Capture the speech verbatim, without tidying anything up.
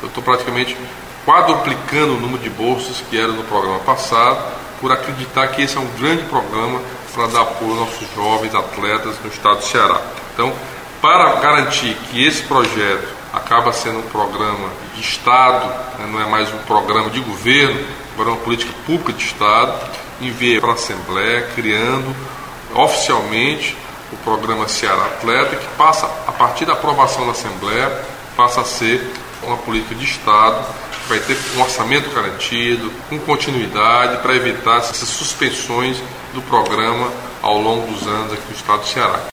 eu estou praticamente quadruplicando o número de bolsas que era no programa passado, por acreditar que esse é um grande programa para dar apoio aos nossos jovens atletas no estado do Ceará. Então, para garantir que esse projeto acaba sendo um programa de Estado, né, não é mais um programa de governo, agora é uma política pública de Estado, enviei para a Assembleia, criando oficialmente o programa Ceará Atleta, que passa, a partir da aprovação da Assembleia, passa a ser uma política de Estado, que vai ter um orçamento garantido, com continuidade, para evitar essas suspensões do programa ao longo dos anos aqui no estado do Ceará.